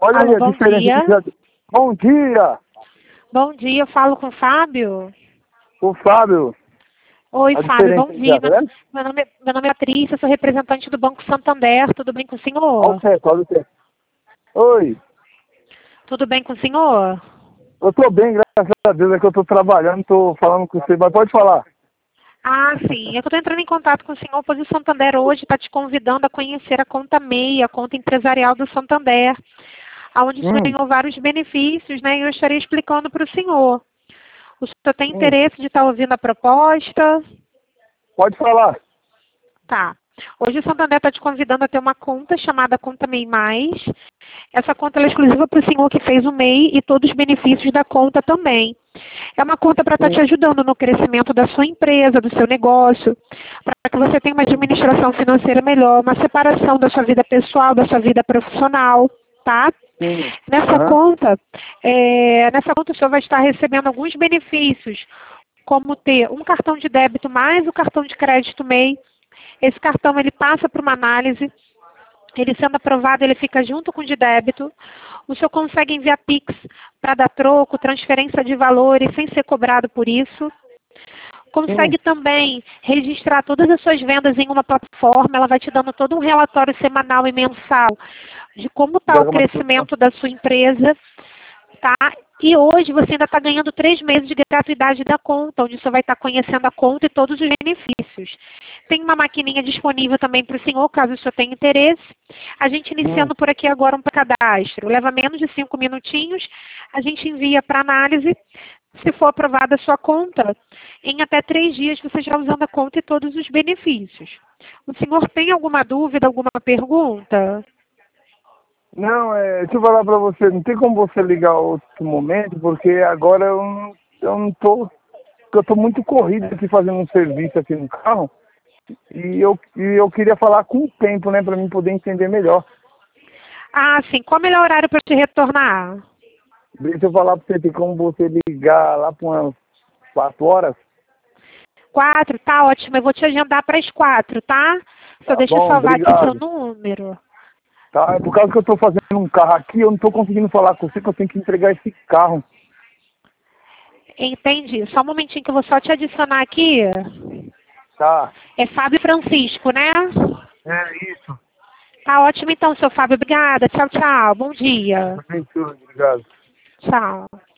Olha aí Alô, a bom diferença dia. de... Bom dia, Bom dia, eu falo com o Fábio. o Fábio. Oi, A Fábio, bom diferença de dia. tá vendo? Meu nome é Patrícia, sou representante do Banco Santander. Tudo bem com o Olha o senhor? certo, olha o certo. Oi, Tudo bem com o senhor? eu tô bem, graças a Deus, é que eu tô trabalhando, tô falando com você, mas pode falar. Ah, sim. Eu estou entrando em contato com o senhor, pois o Santander hoje está te convidando a conhecer a conta MEI, a conta empresarial do Santander, onde o senhor Hum, ganhou vários benefícios, né? E eu estarei explicando para o senhor. O senhor tem hum, interesse de estar ouvindo a proposta? pode falar. Tá. Hoje o Santander está te convidando a ter uma conta chamada Conta MEI Mais. Essa conta ela é exclusiva para o senhor que fez o MEI e todos os benefícios da conta também. É uma conta para estar Hum, te ajudando no crescimento da sua empresa, do seu negócio, para que você tenha uma administração financeira melhor, uma separação da sua vida pessoal, da sua vida profissional, tá? sim, Nessa aham, conta, nessa conta o senhor vai estar recebendo alguns benefícios, como ter um cartão de débito mais o cartão de crédito MEI. Esse cartão ele passa por uma análise, ele sendo aprovado, ele fica junto com o de débito. O senhor consegue enviar Pix para dar troco, transferência de valores sem ser cobrado por isso. sim, Consegue também registrar todas as suas vendas em uma plataforma. Ela vai te dando todo um relatório semanal e mensal de como está o diagramação. crescimento da sua empresa, tá? E hoje você ainda está ganhando 3 meses de gratuidade da conta, onde você vai estar conhecendo a conta e todos os benefícios. Tem uma maquininha disponível também para o senhor, caso o senhor tenha interesse. A gente Hum, iniciando por aqui agora um cadastro. Leva menos de 5 minutinhos. A gente envia para análise. Se for aprovada a sua conta, em até 3 dias você já usando a conta e todos os benefícios. O senhor tem alguma dúvida, alguma pergunta? não, deixa eu falar pra você, não tem como você ligar outro momento, porque agora eu não tô, porque eu tô muito corrido aqui fazendo um serviço aqui no carro, e eu queria falar com o tempo, né, pra mim poder entender melhor. Ah, sim. Qual é o melhor horário para te retornar? Deixa eu falar pra você, tem como você ligar lá por umas 4 horas? 4, tá ótimo. Eu vou te agendar para as 4, tá? Só Tá deixa eu bom, salvar aqui seu obrigado. número. Tá, é por causa que eu tô fazendo um carro aqui, eu não tô conseguindo falar com você, que eu tenho que entregar esse carro. Entendi. Só um momentinho que eu vou só te adicionar aqui. Tá, É Fábio Francisco, né? é isso. Tá ótimo então, seu Fábio. Obrigada. Tchau, tchau. Bom dia. Obrigado. Tchau.